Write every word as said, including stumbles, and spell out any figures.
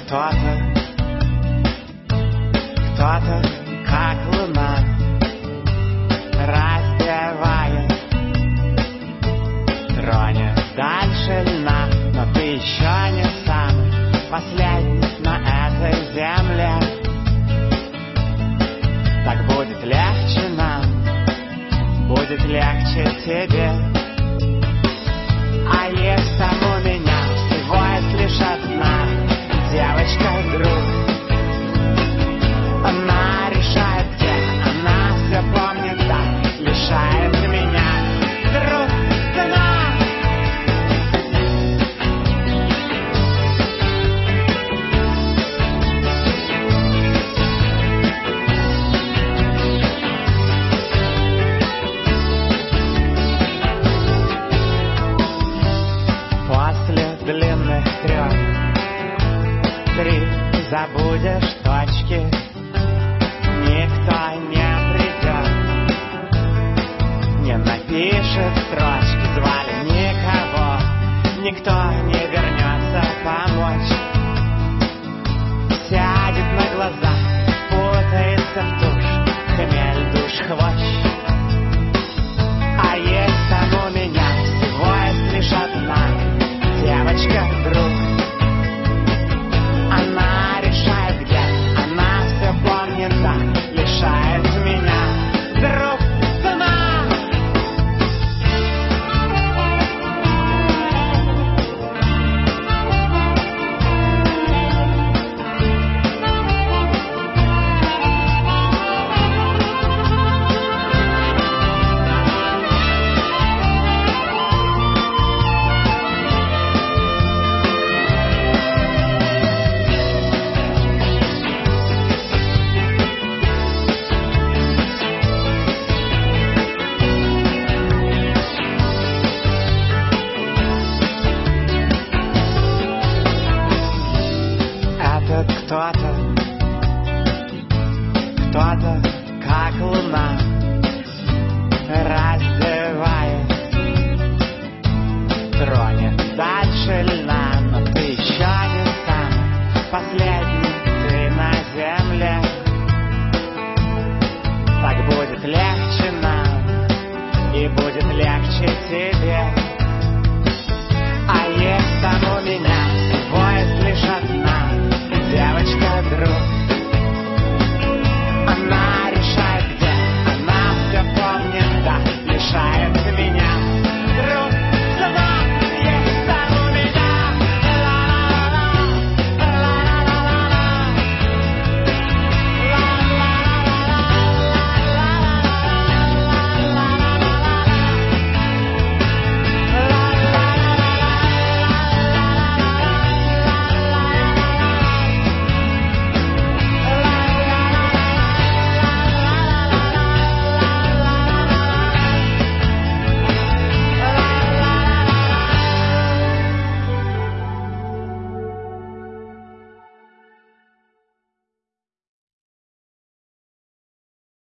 кто-то, кто-то, как луна, раздевает, тронет дальше льна. Но ты еще не самый последний на этой земле. Так будет легче нам, будет легче тебе. А есть там у меня всего лишь одна девочка-друг. Она решает, где она все помнит, да, лишает меня друг, цена. Длинных трех три забудешь точки, никто не придет, не напишет строчки, звали никого, никто не вернется помочь. Сядет на глаза, путается в тушь, хмель душ хвощ. А есть там у меня всего лишь одна девочка-друг. Она решает, где она все помнит, да, лишает меня друг, цена. Кто-то, кто-то, как луна, раздевает, тронет дальше льна. Но ты еще не самый последний